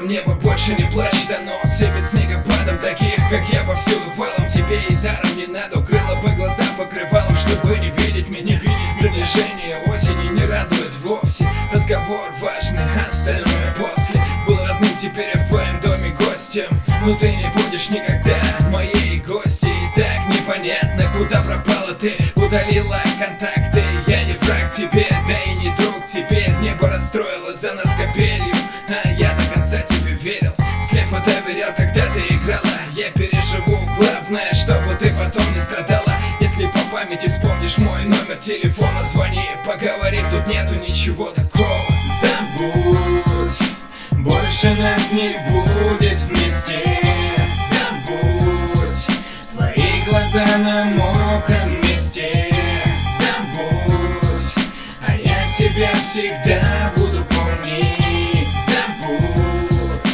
небо больше не плачет, оно сыпет снегопадом. Таких, как я, повсюду валом. Тебе и даром не надо крыло по глазам покрывалом, чтобы не видеть меня. Приближение осени не радует вовсе. Разговор важный, остальное после. Был родным, теперь я в твоем доме гостем, но ты не будешь никогда моей гости. И так непонятно, куда пропала ты. Удалила контакты, я не враг тебе, да и не друг. Теперь небо расстроилось за нас капелью, а я до конца тебе верил, слепо доверял, когда ты играла. Я переживу, главное, чтобы ты потом не страдала. Если по памяти вспомнишь мой номер телефона, звони, поговорим, тут нету ничего такого. Забудь, больше нас не будет вместе. Забудь, твои глаза на мокром месте. Забудь, а я тебя всегда буду помнить. Забудь,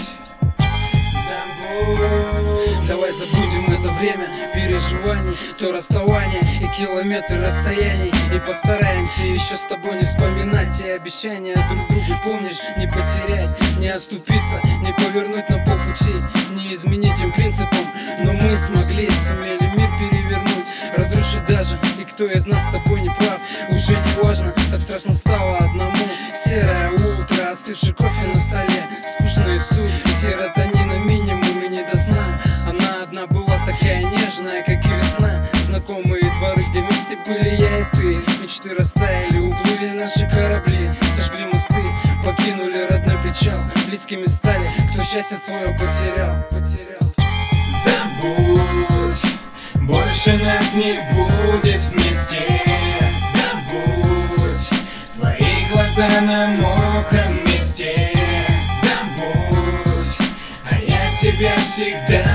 забудь. Давай забудем это время переживаний, то расставание и километры расстояний. И постараемся еще с тобой не вспоминать те обещания друг другу, помнишь, не потерять, не оступиться, не повернуть на полпути, не изменить им принципам. Но мы смогли, сумели мир перевернуть, разрушить даже. И кто из нас с тобой не прав, уже не важно, так страшно стало одному. Серое утро, остывший кофе на столе, скучные сутки, серотонина минимум и не до сна. Она одна была такая нежная, как и весна. Знакомые дворы, где вместе были я и ты. Мечты растаяли, уплыли наши корабли, сожгли мосты, покинули родной печал. Близкими стали, кто счастье свое потерял. Забудь, больше нас не будет вместе. Забудь, твои глаза на мокром месте. Забудь, а я тебя всегда